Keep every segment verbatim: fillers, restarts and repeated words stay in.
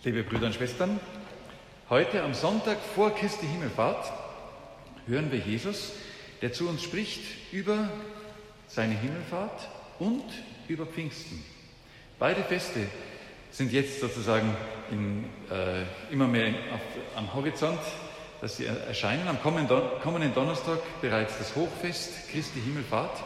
Liebe Brüder und Schwestern, heute am Sonntag vor Christi Himmelfahrt hören wir Jesus, der zu uns spricht über seine Himmelfahrt und über Pfingsten. Beide Feste sind jetzt sozusagen in, äh, immer mehr auf, am Horizont, dass sie erscheinen. Am kommenden, kommenden Donnerstag bereits das Hochfest Christi Himmelfahrt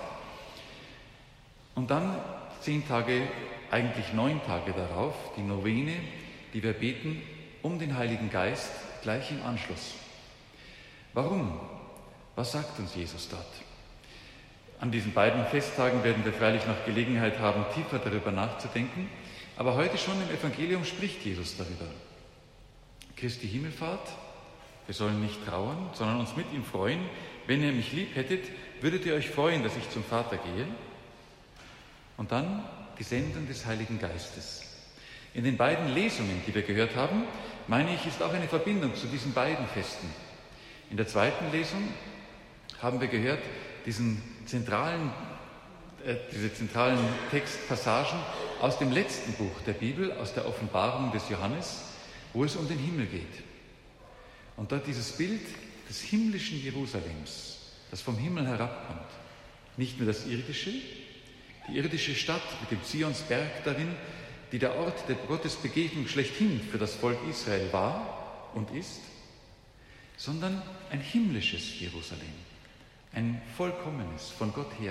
und dann zehn Tage, eigentlich neun Tage darauf, die Novene, die wir beten um den Heiligen Geist gleich im Anschluss. Warum? Was sagt uns Jesus dort? An diesen beiden Festtagen werden wir freilich noch Gelegenheit haben, tiefer darüber nachzudenken, aber heute schon im Evangelium spricht Jesus darüber. Christi Himmelfahrt, wir sollen nicht trauern, sondern uns mit ihm freuen. Wenn ihr mich lieb hättet, würdet ihr euch freuen, dass ich zum Vater gehe. Und dann die Sendung des Heiligen Geistes. In den beiden Lesungen, die wir gehört haben, meine ich, ist auch eine Verbindung zu diesen beiden Festen. In der zweiten Lesung haben wir gehört, diesen zentralen, äh, diese zentralen Textpassagen aus dem letzten Buch der Bibel, aus der Offenbarung des Johannes, wo es um den Himmel geht. Und dort dieses Bild des himmlischen Jerusalems, das vom Himmel herabkommt. Nicht nur das irdische, die irdische Stadt mit dem Zionsberg darin, die der Ort der Gottesbegegnung schlechthin für das Volk Israel war und ist, sondern ein himmlisches Jerusalem, ein vollkommenes, von Gott her.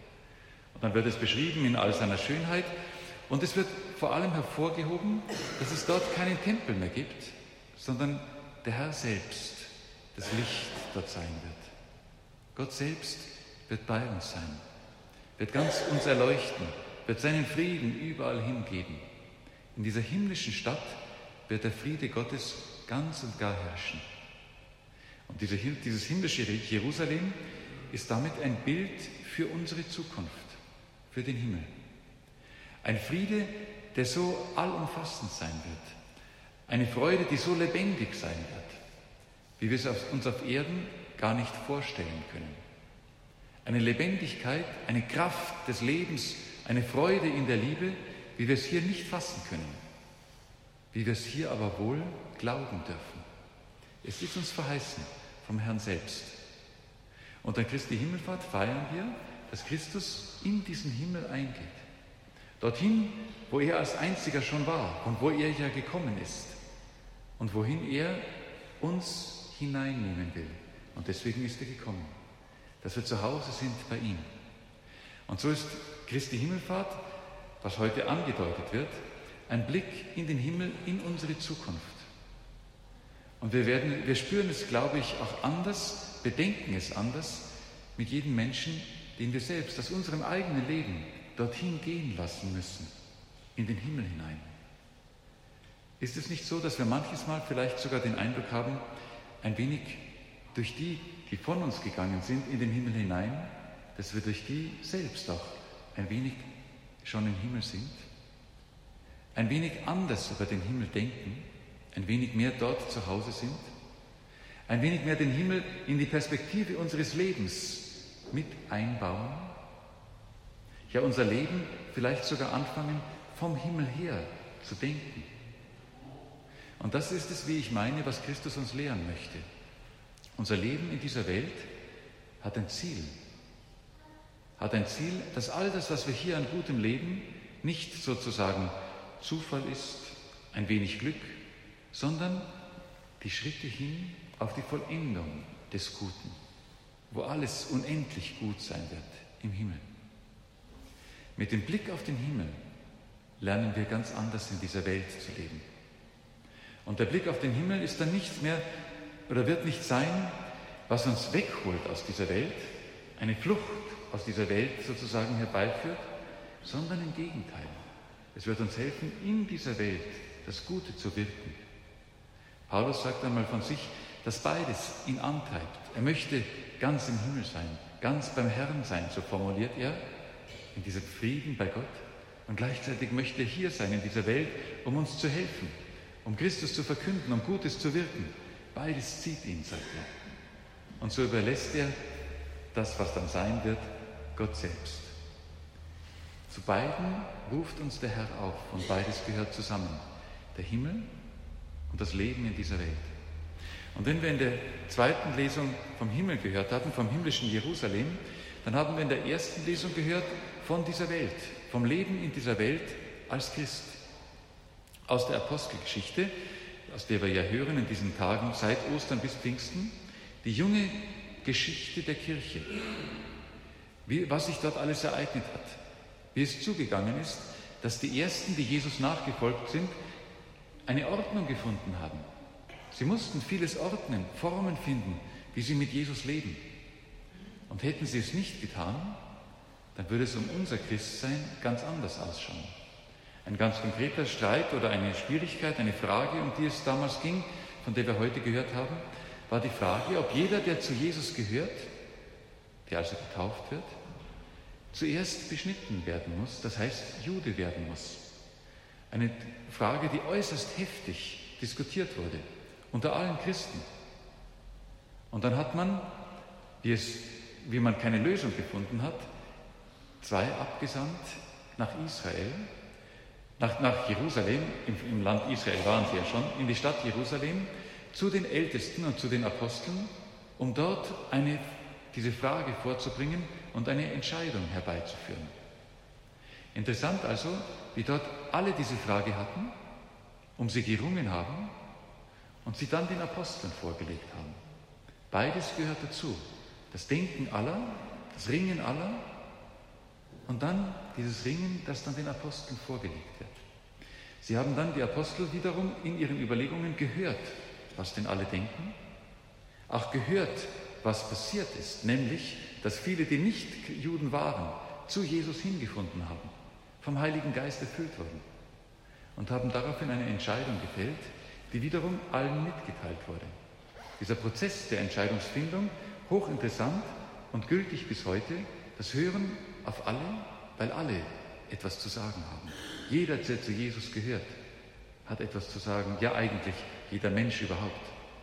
Und dann wird es beschrieben in all seiner Schönheit und es wird vor allem hervorgehoben, dass es dort keinen Tempel mehr gibt, sondern der Herr selbst, das Licht dort sein wird. Gott selbst wird bei uns sein, wird ganz uns erleuchten, wird seinen Frieden überall hingeben. In dieser himmlischen Stadt wird der Friede Gottes ganz und gar herrschen. Und diese, dieses himmlische Jerusalem ist damit ein Bild für unsere Zukunft, für den Himmel. Ein Friede, der so allumfassend sein wird. Eine Freude, die so lebendig sein wird, wie wir es uns auf Erden gar nicht vorstellen können. Eine Lebendigkeit, eine Kraft des Lebens, eine Freude in der Liebe, wie wir es hier nicht fassen können, wie wir es hier aber wohl glauben dürfen. Es ist uns verheißen vom Herrn selbst. Und an Christi Himmelfahrt feiern wir, dass Christus in diesen Himmel eingeht. Dorthin, wo er als Einziger schon war und wo er ja gekommen ist und wohin er uns hineinnehmen will. Und deswegen ist er gekommen, dass wir zu Hause sind bei ihm. Und so ist Christi Himmelfahrt, was heute angedeutet wird, ein Blick in den Himmel, in unsere Zukunft. Und wir, werden, wir spüren es, glaube ich, auch anders, bedenken es anders mit jedem Menschen, den wir selbst aus unserem eigenen Leben dorthin gehen lassen müssen, in den Himmel hinein. Ist es nicht so, dass wir manches Mal vielleicht sogar den Eindruck haben, ein wenig durch die, die von uns gegangen sind, in den Himmel hinein, dass wir durch die selbst auch ein wenig schon im Himmel sind, ein wenig anders über den Himmel denken, ein wenig mehr dort zu Hause sind, ein wenig mehr den Himmel in die Perspektive unseres Lebens mit einbauen, ja unser Leben vielleicht sogar anfangen, vom Himmel her zu denken. Und das ist es, wie ich meine, was Christus uns lehren möchte. Unser Leben in dieser Welt hat ein Ziel. Hat ein Ziel, dass all das, was wir hier an gutem Leben, nicht sozusagen Zufall ist, ein wenig Glück, sondern die Schritte hin auf die Vollendung des Guten, wo alles unendlich gut sein wird im Himmel. Mit dem Blick auf den Himmel lernen wir ganz anders in dieser Welt zu leben. Und der Blick auf den Himmel ist dann nichts mehr oder wird nicht sein, was uns wegholt aus dieser Welt, eine Flucht aus dieser Welt sozusagen herbeiführt, sondern im Gegenteil. Es wird uns helfen, in dieser Welt das Gute zu wirken. Paulus sagt einmal von sich, dass beides ihn antreibt. Er möchte ganz im Himmel sein, ganz beim Herrn sein, so formuliert er, in diesem Frieden bei Gott. Und gleichzeitig möchte er hier sein, in dieser Welt, um uns zu helfen, um Christus zu verkünden, um Gutes zu wirken. Beides zieht ihn, sagt er. Und so überlässt er das, was dann sein wird, Gott selbst. Zu beiden ruft uns der Herr auf und beides gehört zusammen. Der Himmel und das Leben in dieser Welt. Und wenn wir in der zweiten Lesung vom Himmel gehört hatten, vom himmlischen Jerusalem, dann haben wir in der ersten Lesung gehört von dieser Welt, vom Leben in dieser Welt als Christ. Aus der Apostelgeschichte, aus der wir ja hören in diesen Tagen seit Ostern bis Pfingsten, die junge Geschichte der Kirche, wie, was sich dort alles ereignet hat, wie es zugegangen ist, dass die Ersten, die Jesus nachgefolgt sind, eine Ordnung gefunden haben. Sie mussten vieles ordnen, Formen finden, wie sie mit Jesus leben. Und hätten sie es nicht getan, dann würde es um unser Christsein ganz anders ausschauen. Ein ganz konkreter Streit oder eine Schwierigkeit, eine Frage, um die es damals ging, von der wir heute gehört haben, war die Frage, ob jeder, der zu Jesus gehört, der also getauft wird, zuerst beschnitten werden muss, das heißt Jude werden muss. Eine Frage, die äußerst heftig diskutiert wurde, unter allen Christen. Und dann hat man, wie, es, wie man keine Lösung gefunden hat, zwei abgesandt nach Israel, nach, nach Jerusalem, im, im Land Israel waren sie ja schon, in die Stadt Jerusalem, zu den Ältesten und zu den Aposteln, um dort eine, diese Frage vorzubringen und eine Entscheidung herbeizuführen. Interessant also, wie dort alle diese Frage hatten, um sie gerungen haben und sie dann den Aposteln vorgelegt haben. Beides gehört dazu. Das Denken aller, das Ringen aller und dann dieses Ringen, das dann den Aposteln vorgelegt wird. Sie haben dann die Apostel wiederum in ihren Überlegungen gehört, was denn alle denken, auch gehört, was passiert ist, nämlich, dass viele, die nicht Juden waren, zu Jesus hingefunden haben, vom Heiligen Geist erfüllt wurden und haben daraufhin eine Entscheidung gefällt, die wiederum allen mitgeteilt wurde. Dieser Prozess der Entscheidungsfindung, hochinteressant und gültig bis heute, das Hören auf alle, weil alle etwas zu sagen haben. Jeder, der zu Jesus gehört, hat etwas zu sagen, ja eigentlich jeder Mensch überhaupt.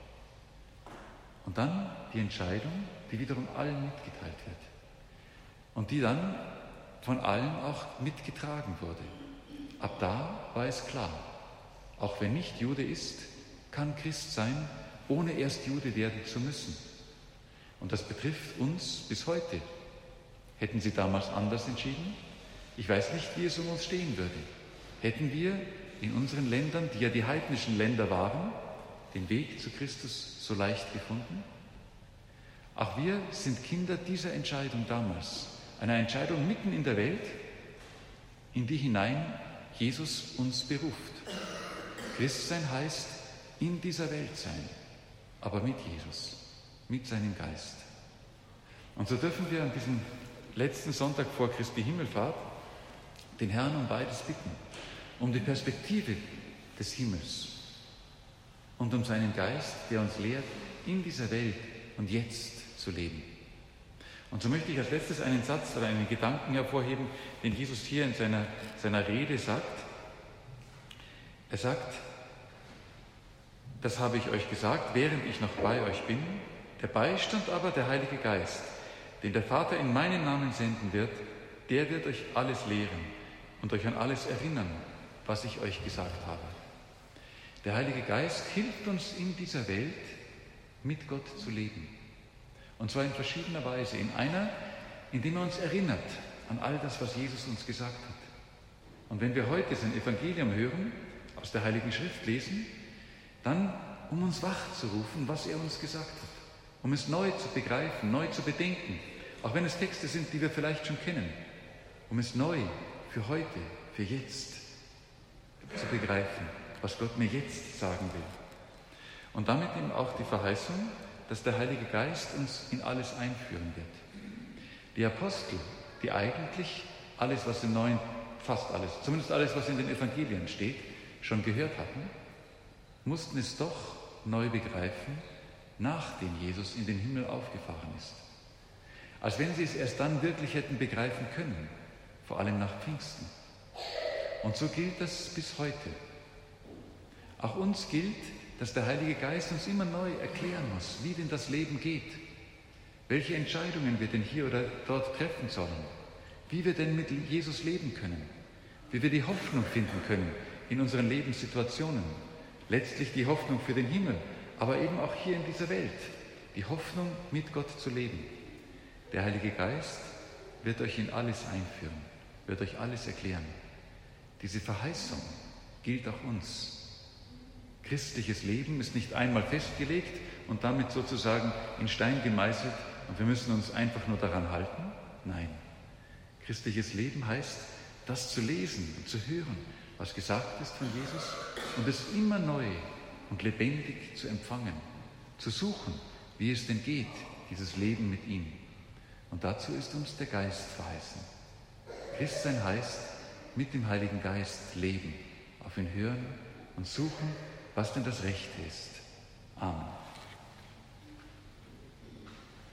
Und dann die Entscheidung, die wiederum allen mitgeteilt wird und die dann von allen auch mitgetragen wurde. Ab da war es klar, auch wer nicht Jude ist, kann Christ sein, ohne erst Jude werden zu müssen. Und das betrifft uns bis heute. Hätten sie damals anders entschieden? Ich weiß nicht, wie es um uns stehen würde. Hätten wir in unseren Ländern, die ja die heidnischen Länder waren, den Weg zu Christus so leicht gefunden? Auch wir sind Kinder dieser Entscheidung damals, einer Entscheidung mitten in der Welt, in die hinein Jesus uns beruft. Christsein heißt in dieser Welt sein, aber mit Jesus, mit seinem Geist. Und so dürfen wir an diesem letzten Sonntag vor Christi Himmelfahrt den Herrn um beides bitten, um die Perspektive des Himmels und um seinen Geist, der uns lehrt, in dieser Welt und jetzt zu leben. Und so möchte ich als letztes einen Satz oder einen Gedanken hervorheben, den Jesus hier in seiner, seiner Rede sagt. Er sagt, das habe ich euch gesagt, während ich noch bei euch bin, der Beistand aber, der Heilige Geist, den der Vater in meinen Namen senden wird, der wird euch alles lehren und euch an alles erinnern, was ich euch gesagt habe. Der Heilige Geist hilft uns in dieser Welt, mit Gott zu leben. Und zwar in verschiedener Weise. In einer, indem er uns erinnert an all das, was Jesus uns gesagt hat. Und wenn wir heute sein Evangelium hören, aus der Heiligen Schrift lesen, dann um uns wach zu rufen, was er uns gesagt hat. Um es neu zu begreifen, neu zu bedenken. Auch wenn es Texte sind, die wir vielleicht schon kennen. Um es neu für heute, für jetzt zu begreifen, was Gott mir jetzt sagen will. Und damit eben auch die Verheißung, dass der Heilige Geist uns in alles einführen wird. Die Apostel, die eigentlich alles, was im Neuen, fast alles, zumindest alles, was in den Evangelien steht, schon gehört hatten, mussten es doch neu begreifen, nachdem Jesus in den Himmel aufgefahren ist. Als wenn sie es erst dann wirklich hätten begreifen können, vor allem nach Pfingsten. Und so gilt das bis heute. Auch uns gilt, dass der Heilige Geist uns immer neu erklären muss, wie denn das Leben geht, welche Entscheidungen wir denn hier oder dort treffen sollen, wie wir denn mit Jesus leben können, wie wir die Hoffnung finden können in unseren Lebenssituationen, letztlich die Hoffnung für den Himmel, aber eben auch hier in dieser Welt, die Hoffnung, mit Gott zu leben. Der Heilige Geist wird euch in alles einführen, wird euch alles erklären. Diese Verheißung gilt auch uns. Christliches Leben ist nicht einmal festgelegt und damit sozusagen in Stein gemeißelt und wir müssen uns einfach nur daran halten. Nein, christliches Leben heißt, das zu lesen und zu hören, was gesagt ist von Jesus und es immer neu und lebendig zu empfangen, zu suchen, wie es denn geht, dieses Leben mit ihm. Und dazu ist uns der Geist verheißen. Christsein heißt, mit dem Heiligen Geist leben, auf ihn hören und suchen, was denn das Rechte ist. Amen.